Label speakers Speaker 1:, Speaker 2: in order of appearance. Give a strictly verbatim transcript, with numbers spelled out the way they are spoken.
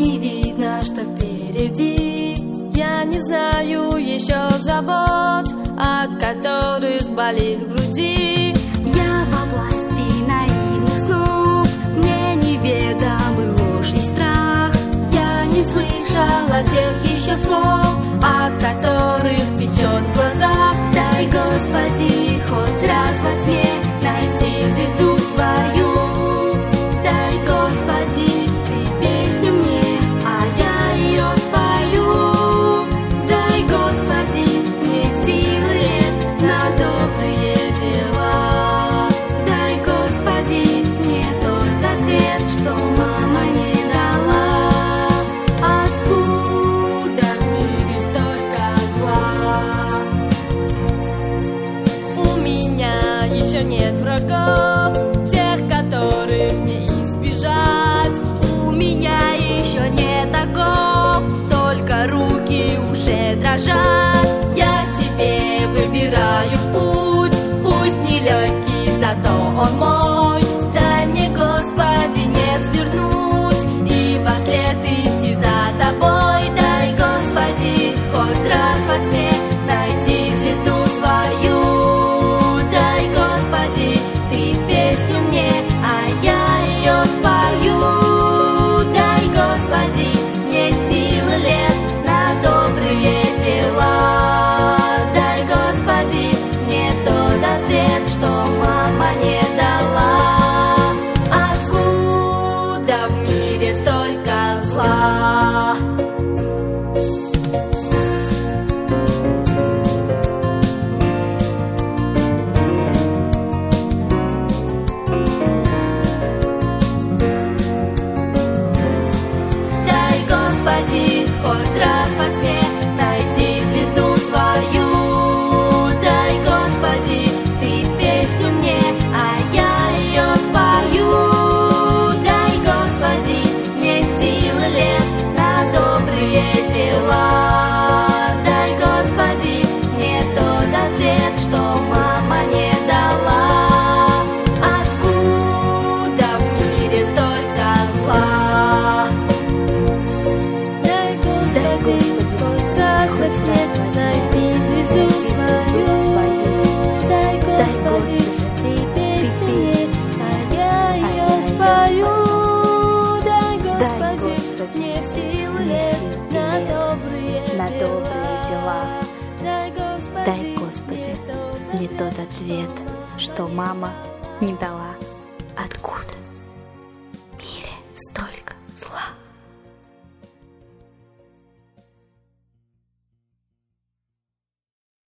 Speaker 1: не видно, что впереди. Я не знаю еще забот, от которых болит в груди.
Speaker 2: Я во власти наивных снов, мне неведомы ложь и страх.
Speaker 1: Я не слышала тех еще слов, от которых печет в глазах.
Speaker 2: Дай, Господи, хоть раз во тьме найти звезду свою. Дай, Господи, ты песню мне, а я ее спою. Дай, Господи, мне силы лет на добрые дела. Дай, Господи, мне тот ответ, что мама не дала.
Speaker 1: Откуда в мире столько зла? У меня еще нет врагов, тех, которых не избежать.
Speaker 2: У меня еще нет оков, только руки уже дрожат.
Speaker 1: Я себе выбираю путь, пусть нелегкий, зато он мой.
Speaker 2: Дай мне, Господи, не свернуть и вслед идти за тобой. Дай, Господи, хоть раз во тьме найти звезду свою. Дай, Господи, ты песню мне, а я ее спою. Дай, Господи, мне силы лет на добрые дела. Дай, Господи, мне тот ответ, что мама не дала.
Speaker 1: Откуда в мире столько зла?
Speaker 2: Дай, Господи, хоть раз во тьме найти звезду свою. Дай, Господи, ты песню мне, а я ее спою. Дай, Господи, мне силы лет на добрые дела. Дай, Господи, мне тот ответ, что мама не дала.
Speaker 1: Откуда в мире столько зла? Дай, Господи, хоть раз во тьме найти звезду свою. Дай, Господи, ты песню мне, а я ее спою. Дай, Господи, мне силы лет на добрые дела. Дай,
Speaker 3: Дай, Господи, мне тот ответ, что мама не дала. Откуда?